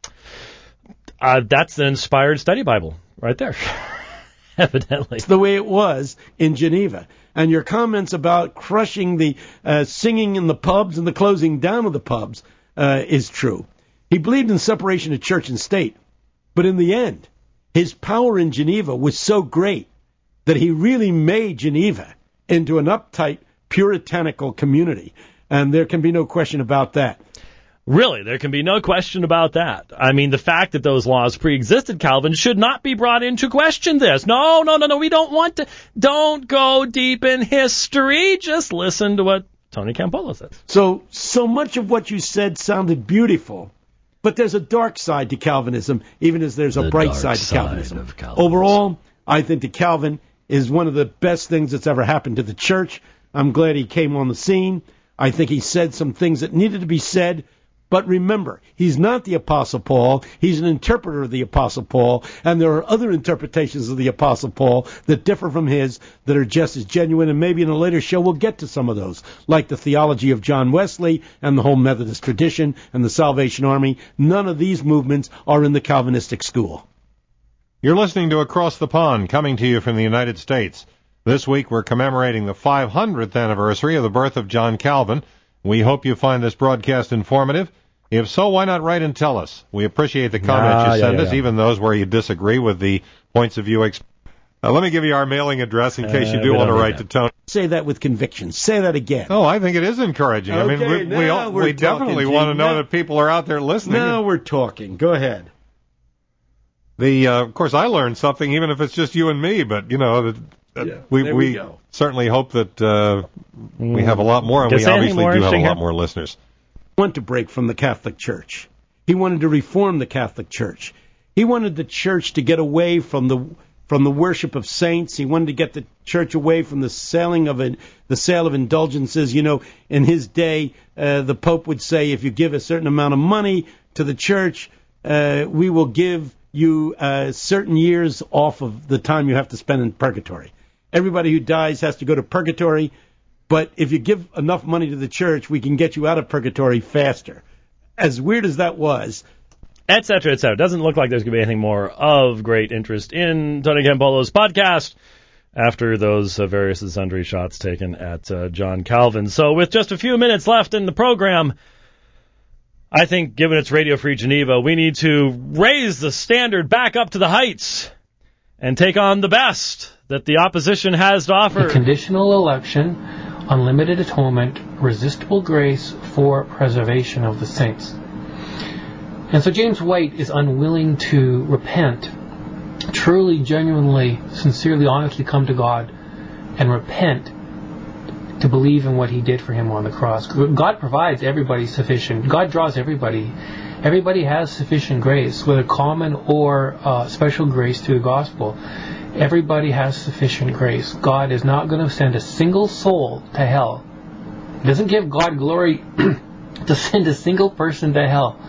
uh, that's the inspired study Bible right there, evidently. It's the way it was in Geneva. And your comments about crushing the uh, singing in the pubs and the closing down of the pubs uh, is true. He believed in separation of church and state. But in the end, his power in Geneva was so great that he really made Geneva into an uptight, puritanical community. And there can be no question about that. Really, there can be no question about that. I mean, the fact that those laws pre-existed, Calvin, should not be brought into question this. No, no, no, no, we don't want to. Don't go deep in history. Just listen to what Tony Campolo says. So, so much of what you said sounded beautiful, but there's a dark side to Calvinism, even as there's a The bright dark side to side Calvinism. of Calvinism. Overall, I think that Calvin is one of the best things that's ever happened to the church. I'm glad he came on the scene. I think he said some things that needed to be said. But remember, he's not the Apostle Paul. He's an interpreter of the Apostle Paul, and there are other interpretations of the Apostle Paul that differ from his that are just as genuine, and maybe in a later show we'll get to some of those, like the theology of John Wesley and the whole Methodist tradition and the Salvation Army. None of these movements are in the Calvinistic school. You're listening to Across the Pond, coming to you from the United States. This week we're commemorating the five hundredth anniversary of the birth of John Calvin. We hope you find this broadcast informative. If so, why not write and tell us? We appreciate the comments Ah, you send yeah, us, yeah. even those where you disagree with the points of view expressed. Uh, let me give you our mailing address in case you Uh, do we want to don't need write that. to Tony. Say that with conviction. Say that again. Oh, I think it is encouraging. I mean, Okay, we, we, now all, we're we definitely talking, want to Gene. know Now- that people are out there listening. Now we're talking. Go ahead. The uh, of course, I learned something, even if it's just you and me. But you know, that, that Yeah, we there we we go. certainly hope that uh, we have a lot more, and Guess we anything obviously more do have a interesting lot here? more listeners. He wanted to break from the Catholic Church. He wanted to reform the Catholic Church. He wanted the church to get away from the from the worship of saints. He wanted to get the church away from the selling of it, the sale of indulgences. You know, in his day, uh, the Pope would say, if you give a certain amount of money to the church, uh, we will give you uh, certain years off of the time you have to spend in purgatory. Everybody who dies has to go to purgatory, but if you give enough money to the church, we can get you out of purgatory faster. As weird as that was, et cetera, et cetera. Doesn't look like there's going to be anything more of great interest in Tony Campolo's podcast after those uh, various and sundry shots taken at uh, John Calvin. So with just a few minutes left in the program, I think, given it's Radio Free Geneva, we need to raise the standard back up to the heights and take on the best that the opposition has to offer. The conditional election, unlimited atonement, resistible grace for preservation of the saints. And so James White is unwilling to repent, truly, genuinely, sincerely, honestly come to God and repent to believe in what he did for him on the cross. God provides everybody sufficient. God draws everybody. Everybody has sufficient grace, whether common or uh, special grace through the gospel. Everybody has sufficient grace. God is not going to send a single soul to hell. It doesn't give God glory to send a single person to hell.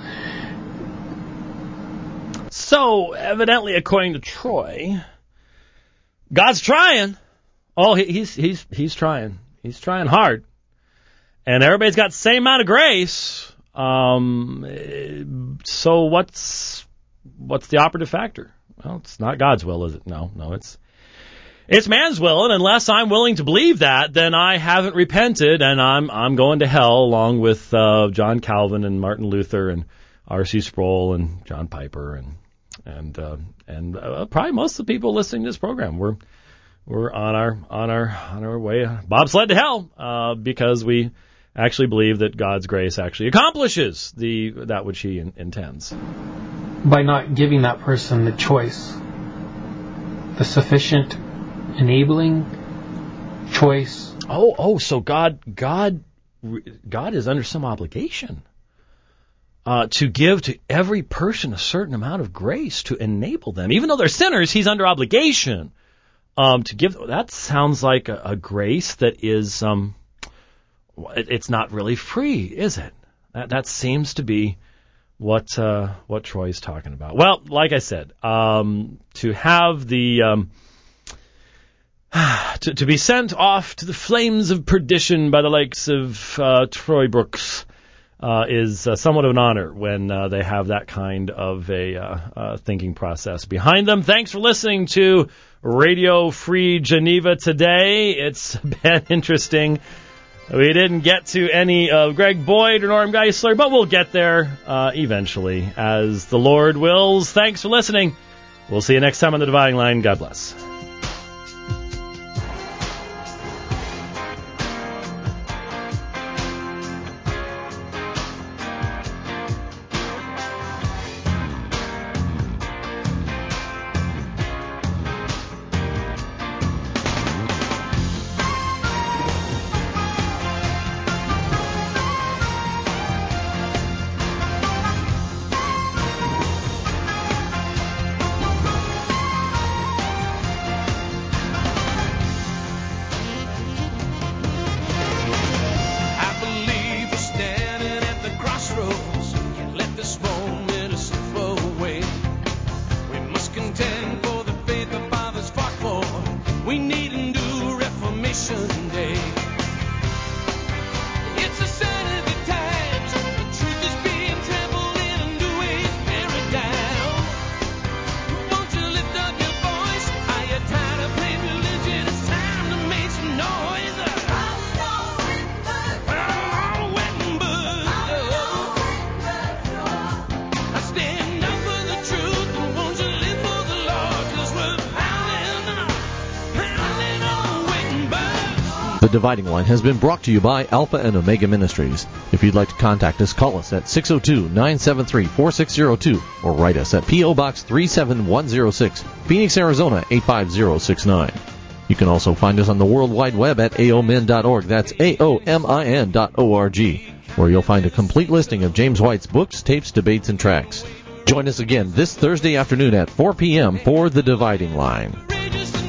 So, evidently, according to Troy, God's trying. Oh, he, he's he's he's trying. He's trying hard. And everybody's got the same amount of grace. Um, so what's what's the operative factor? Well, it's not God's will, is it? No, no, it's it's man's will, and unless I'm willing to believe that, then I haven't repented, and I'm I'm going to hell along with uh, John Calvin and Martin Luther and R C Sproul and John Piper and and uh, and uh, probably most of the people listening to this program. We're we're on our on our on our way bobsled to hell uh, because we actually believe that God's grace actually accomplishes the that which He in, intends. By not giving that person the choice, the sufficient enabling choice. Oh, oh, so God, God, God is under some obligation uh, to give to every person a certain amount of grace to enable them, even though they're sinners. He's under obligation um, to give. That sounds like a, a grace that is, um, it, it's not really free, is it? That that seems to be what uh, what Troy's talking about. Well, like I said, um, to have the um, to, to be sent off to the flames of perdition by the likes of uh, Troy Brooks uh, is uh, somewhat of an honor when uh, they have that kind of a uh, uh, thinking process behind them. Thanks for listening to Radio Free Geneva today. It's been interesting. We didn't get to any of Greg Boyd or Norm Geisler, but we'll get there uh, eventually, as the Lord wills. Thanks for listening. We'll see you next time on The Dividing Line. God bless. Stand up for the truth, and won't you live for the Lord? 'Cause we're pounding on The Dividing Line has been brought to you by Alpha and Omega Ministries. If you'd like to contact us, call us at six oh two, nine seven three, four six oh two or write us at P O. Box three seven one oh six, Phoenix, Arizona eight five zero six nine. You can also find us on the World Wide Web at A O M I N dot org. That's A O M I N dot O R G, where you'll find a complete listing of James White's books, tapes, debates, and tracts. Join us again this Thursday afternoon at four p.m. for The Dividing Line.